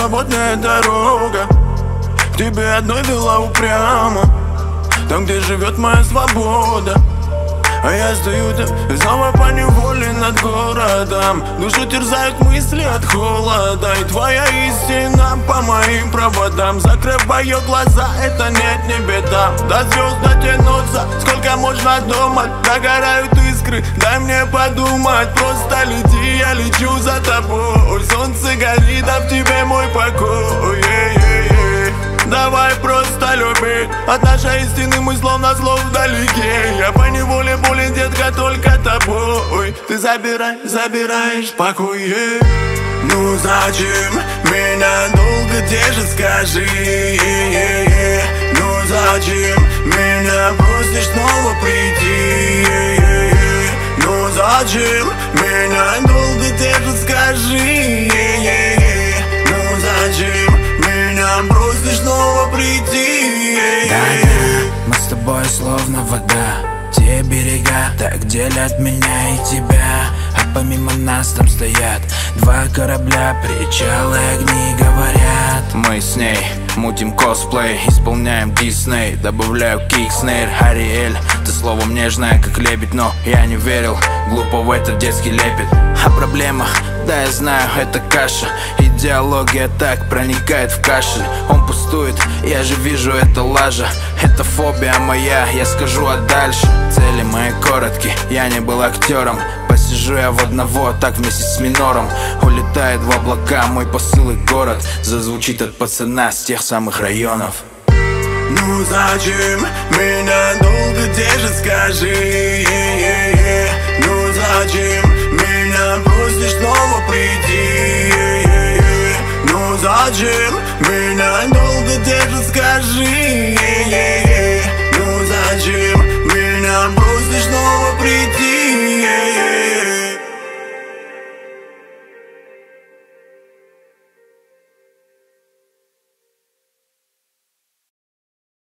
свободная дорога к тебе одной вела упрямо, там, где живет моя свобода. А я стою там и снова поневоле над городом. Душу терзают мысли от холода, и твоя истина по моим проводам. Закрываю глаза, это нет, не беда. До звезд дотянуться, сколько можно думать. Догорают искры, дай мне подумать. Просто лети, я лечу за тобой. Солнце горит, а в тебе мой покой. Давай просто любить. От нашей истины мы словно слов вдалеке. Я поневоле болен, детка, только тобой. Ты забираешь покой. Ну зачем меня долго держишь, скажи? Ну зачем меня просишь снова прийти? Ну зачем меня долго держишь, скажи? Ну зачем меня просишь снова прийти? Мы с тобой словно вода. Те берега так делят меня и тебя. А помимо нас там стоят два корабля, причалы, огни говорят. Мы с ней мутим косплей, исполняем Дисней. Добавляю кик, снейр, Ариэль. Ты словом нежная, как лебедь, но я не верил. Глупо в этот детский лепет. О проблемах, да я знаю, это каша. Идеология так проникает в кашель. Он пустует, я же вижу, это лажа. Это фобия моя, я скажу, а дальше цели мои короткие, я не был актером. Посижу я в одного, так вместе с минором. Улетает в облака мой посыл, и город зазвучит от пацана с тех самых районов. Ну зачем меня долго держишь, скажи? Ну зачем меня просишь снова прийти? Ну зачем меня долго держишь, скажи?